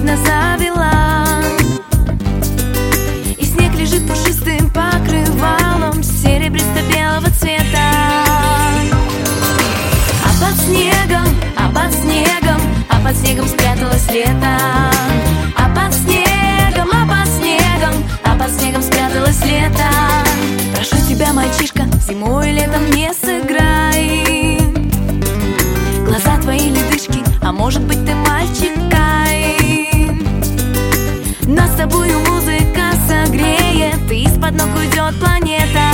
видно, завела. И снег лежит пушистым покрывалом серебристо-белого цвета. А под снегом, а под снегом, а под снегом спряталось лето. А под снегом, а под снегом, а под снегом спряталось лето. Прошу тебя, мальчишка, зимой и летом не сыграй. Глаза твои ледышки, а может быть ты мальчик Кай. Нас с тобою музыка согреет, и из-под ног уйдет планета.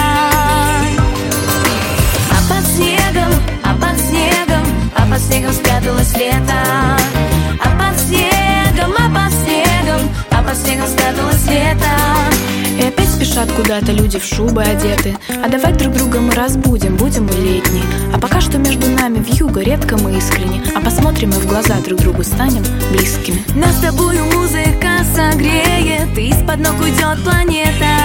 А под снегом, а под снегом, а под снегом спряталось лето. А под снегом, а под снегом, а под снегом спряталось лето. И опять спешат куда-то люди в шубы одеты. А давай друг друга мы разбудим, будем мы летние. А пока что между нами вьюга, редко мы искренне. А посмотрим и в глаза друг другу станем близкими. Нас с тобою музыка согреет, и из-под ног уйдет планета.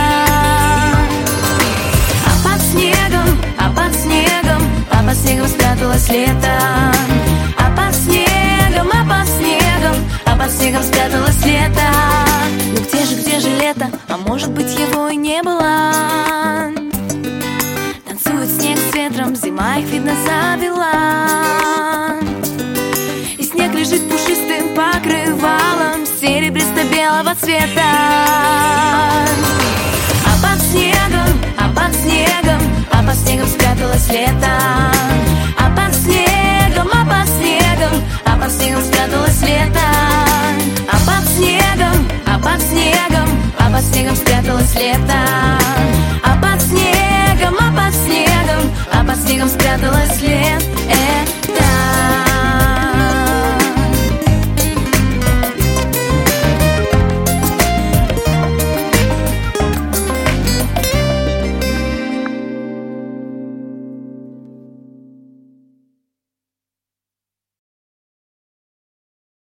А под снегом, а под снегом, а под снегом спряталось лето. А под снегом, а под снегом, а под снегом спряталось лето. Ну где же лето? А может быть его и не было. Танцует снег с ветром, зима их видно завела. И снег лежит пушистым покрывалом серебристо-белого цвета. А под снегом, а под снегом, а под снегом спряталось лето. А под снегом, а под снегом, а под снегом спряталось лето. А под снегом, а под снегом, а под снегом спряталось лето.